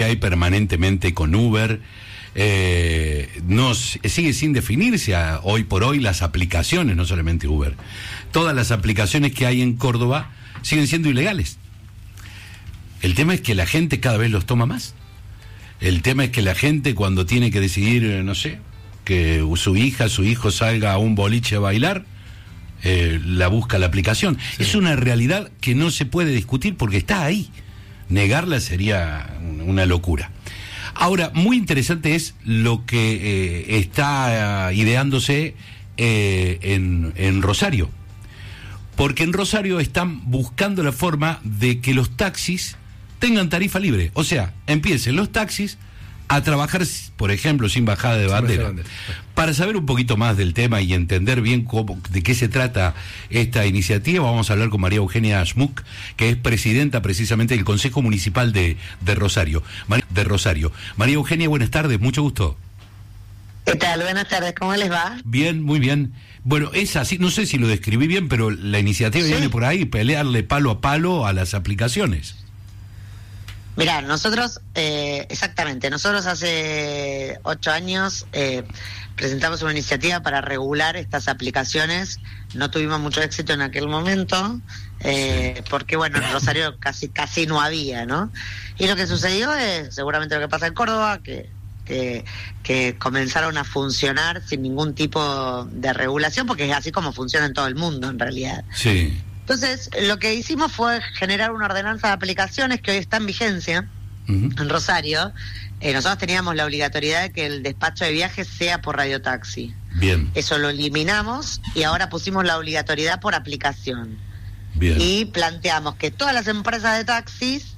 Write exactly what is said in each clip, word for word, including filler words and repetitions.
hay permanentemente con Uber. Eh, no, sigue sin definirse a, hoy por hoy las aplicaciones, no solamente Uber. Todas las aplicaciones que hay en Córdoba siguen siendo ilegales. El tema es que la gente cada vez los toma más. El tema es que la gente, cuando tiene que decidir, no sé, que su hija, su hijo salga a un boliche a bailar, eh, la busca la aplicación. Sí. Es una realidad que no se puede discutir porque está ahí. Negarla sería una locura. Ahora, muy interesante es lo que eh, está uh, ideándose eh, en, en Rosario. Porque en Rosario están buscando la forma de que los taxis tengan tarifa libre. O sea, empiecen los taxis a trabajar, por ejemplo, sin bajada de bandera. Para saber un poquito más del tema y entender bien cómo, de qué se trata esta iniciativa, vamos a hablar con María Eugenia Schmuck, que es presidenta precisamente del Consejo Municipal de, de Rosario. De Rosario. María Eugenia, buenas tardes, mucho gusto. ¿Qué tal? Buenas tardes, ¿cómo les va? Bien, muy bien. Bueno, es así, no sé si lo describí bien, pero la iniciativa sí. viene por ahí, pelearle palo a palo a las aplicaciones. Mirá, nosotros, eh, exactamente, nosotros hace ocho años eh, presentamos una iniciativa para regular estas aplicaciones. No tuvimos mucho éxito en aquel momento, eh, sí. porque bueno, en Rosario casi casi no había, ¿no? Y lo que sucedió es seguramente lo que pasa en Córdoba, que, que, que comenzaron a funcionar sin ningún tipo de regulación, porque es así como funciona en todo el mundo, en realidad. Sí. Entonces, lo que hicimos fue generar una ordenanza de aplicaciones que hoy está en vigencia uh-huh. en Rosario. Eh, nosotros teníamos la obligatoriedad de que el despacho de viajes sea por radiotaxi. Bien. Eso lo eliminamos y ahora pusimos la obligatoriedad por aplicación. Bien. Y planteamos que todas las empresas de taxis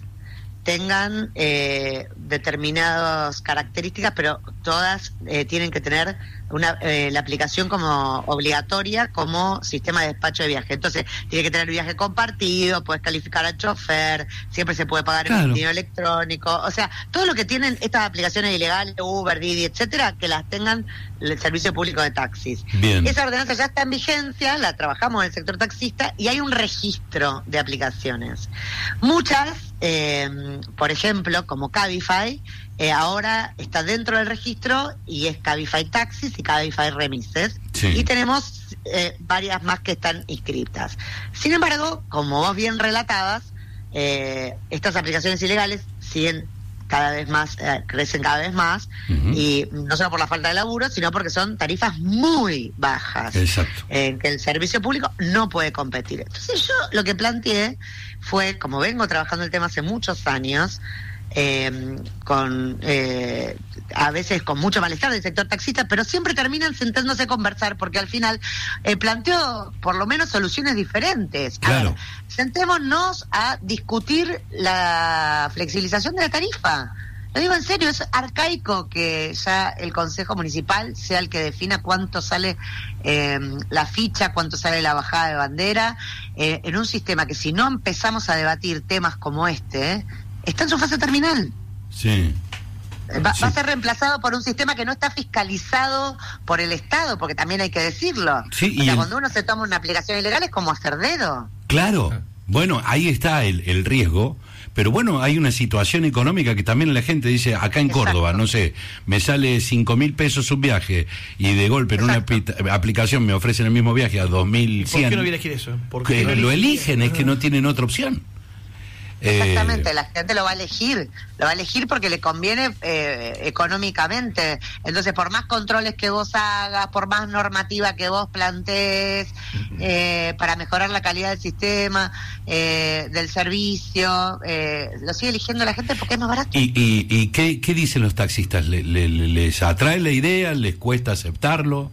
tengan eh, determinadas características, pero todas eh, tienen que tener una eh, la aplicación como obligatoria como sistema de despacho de viaje. Entonces, tiene que tener viaje compartido, puedes calificar al chofer, siempre se puede pagar claro. en dinero electrónico, o sea, todo lo que tienen estas aplicaciones ilegales, Uber, Didi, etcétera, que las tengan el servicio público de taxis. Bien. Esa ordenanza ya está en vigencia, la trabajamos en el sector taxista y hay un registro de aplicaciones. Muchas, eh, por ejemplo, como Cabify, Eh, ahora está dentro del registro y es Cabify Taxis y Cabify Remises. Sí. Y tenemos eh, varias más que están inscritas. Sin embargo, como vos bien relatabas, eh, estas aplicaciones ilegales siguen cada vez más, eh, crecen cada vez más, uh-huh. y no solo por la falta de laburo, sino porque son tarifas muy bajas. Exacto. En eh, que el servicio público no puede competir. Entonces yo lo que planteé fue, como vengo trabajando el tema hace muchos años, Eh, con eh, a veces con mucho malestar del sector taxista, pero siempre terminan sentándose a conversar, porque al final eh, planteo por lo menos soluciones diferentes. Claro. A ver, sentémonos a discutir la flexibilización de la tarifa. Lo digo en serio, es arcaico que ya el Consejo Municipal sea el que defina cuánto sale eh, la ficha, cuánto sale la bajada de bandera, eh, en un sistema que si no empezamos a debatir temas como este, eh, está en su fase terminal. Sí. Va, sí. va a ser reemplazado por un sistema que no está fiscalizado por el Estado, porque también hay que decirlo. Sí, o sea, el... cuando uno se toma una aplicación ilegal es como hacer dedo. Claro. Bueno, ahí está el, el riesgo. Pero bueno, hay una situación económica que también la gente dice, acá en Exacto. Córdoba, no sé, me sale cinco mil pesos un viaje y de golpe en Exacto. una ap- aplicación me ofrecen el mismo viaje a dos mil cien. ¿Por qué no voy a elegir eso? ¿Por qué qué lo eligen? Es que no tienen otra opción. Exactamente, Eh, la gente lo va a elegir, lo va a elegir porque le conviene eh, económicamente. Entonces, por más controles que vos hagas, por más normativa que vos plantees, eh, para mejorar la calidad del sistema, eh, del servicio, eh, lo sigue eligiendo la gente porque es más barato. ¿Y, y, y qué, qué dicen los taxistas? ¿Le, le, ¿Les atrae la idea? ¿Les cuesta aceptarlo?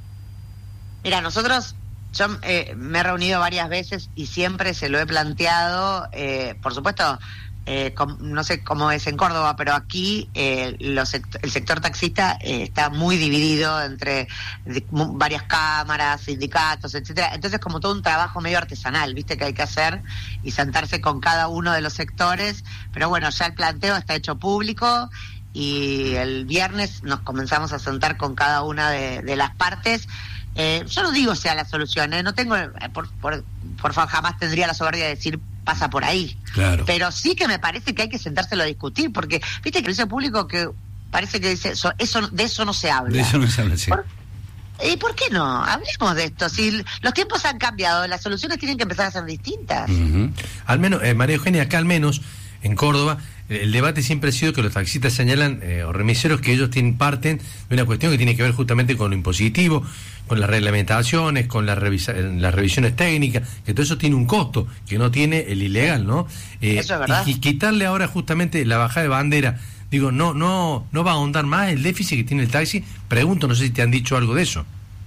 Mira, nosotros... Yo eh, me he reunido varias veces y siempre se lo he planteado, eh, por supuesto, eh, com, no sé cómo es en Córdoba, pero aquí eh, los sect- el sector taxista eh, está muy dividido entre de, mu- varias cámaras, sindicatos, etcétera. Entonces, como todo un trabajo medio artesanal, viste, que hay que hacer y sentarse con cada uno de los sectores. Pero bueno, ya el planteo está hecho público y el viernes nos comenzamos a sentar con cada una de, de las partes. Eh, yo no digo sea la solución, ¿eh? No tengo, por, por, por favor, jamás tendría la soberbia de decir pasa por ahí. Claro. Pero sí que me parece que hay que sentárselo a discutir, porque viste que el servicio público que parece que dice eso, eso de eso no se habla. De eso no se habla, sí. ¿Por, ¿Y por qué no? Hablemos de esto. Si los tiempos han cambiado, las soluciones tienen que empezar a ser distintas. Uh-huh. Al menos, eh, María Eugenia, acá al menos, en Córdoba, el debate siempre ha sido que los taxistas señalan, eh, o remiseros, que ellos tienen parten de una cuestión que tiene que ver justamente con lo impositivo, con las reglamentaciones, con las, revisa las revisiones técnicas, que todo eso tiene un costo que no tiene el ilegal, ¿no? Eh, eso es verdad. Y, y quitarle ahora justamente la bajada de bandera, digo, no no no va a ahondar más el déficit que tiene el taxi. Pregunto, no sé si te han dicho algo de eso.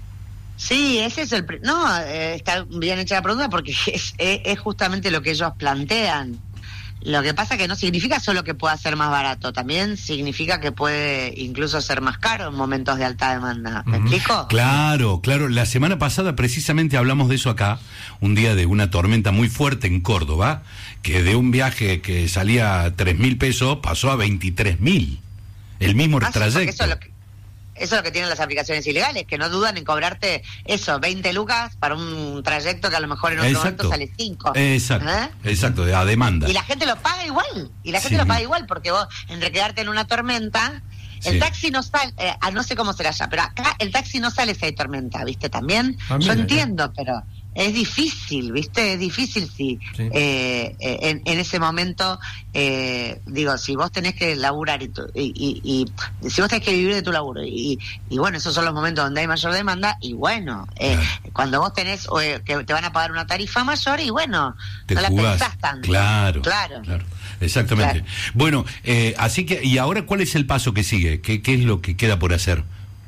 Sí, ese es el... No, eh, está bien hecha la pregunta porque es, es, es justamente lo que ellos plantean. Lo que pasa que no significa solo que pueda ser más barato, también significa que puede incluso ser más caro en momentos de alta demanda. ¿Me uh-huh. explico? Claro, claro. La semana pasada precisamente hablamos de eso acá, un día de una tormenta muy fuerte en Córdoba, que de un viaje que salía a tres mil pesos pasó a veintitrés mil. El mismo ah, trayecto. Sí, eso es lo que... Eso es lo que tienen las aplicaciones ilegales, que no dudan en cobrarte eso, veinte lucas para un trayecto que a lo mejor en otro exacto. momento sale cinco. Exacto, ¿eh? Exacto, a demanda. Y la gente lo paga igual, y la gente sí. lo paga igual, porque vos, entre quedarte en una tormenta, el sí. taxi no sale, eh, no sé cómo será allá, pero acá el taxi no sale si hay tormenta, ¿viste? También, ah, yo entiendo, ¿no? Pero... es difícil, ¿viste? Es difícil si sí. eh, eh, en, en ese momento, eh, digo, si vos tenés que laburar y, tu, y, y, y si vos tenés que vivir de tu laburo y, y bueno, esos son los momentos donde hay mayor demanda y bueno, eh, claro. cuando vos tenés eh, que te van a pagar una tarifa mayor y bueno, te no jugás. la pensás tanto. Claro, claro. claro. Exactamente. Claro. Bueno, eh, así que, ¿y ahora cuál es el paso que sigue? ¿Qué, qué es lo que queda por hacer?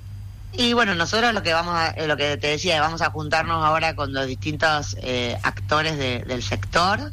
Y bueno, nosotros lo que vamos a, lo que te decía, vamos a juntarnos ahora con los distintos eh, actores de, del sector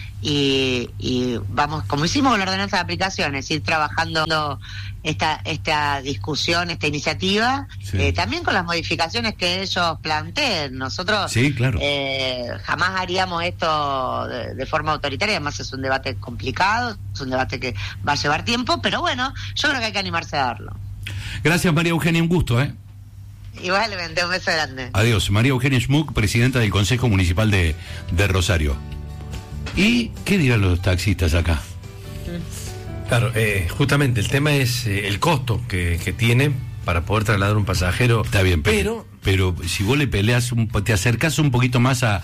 y, y vamos, como hicimos con la ordenanza de aplicaciones, ir trabajando esta esta discusión, esta iniciativa, sí. eh, también con las modificaciones que ellos planteen. Nosotros sí, claro. eh, jamás haríamos esto de, de forma autoritaria, además es un debate complicado, es un debate que va a llevar tiempo, pero bueno, yo creo que hay que animarse a darlo. Gracias, María Eugenia, un gusto, ¿eh? Igualmente, un beso grande. Adiós. María Eugenia Schmuck, presidenta del Consejo Municipal de, de Rosario. ¿Y qué dirán los taxistas acá? Claro, eh, justamente el tema es eh, el costo que, que tiene para poder trasladar un pasajero. Está bien, pero, pero, pero si vos le peleas, un, te acercás un poquito más a,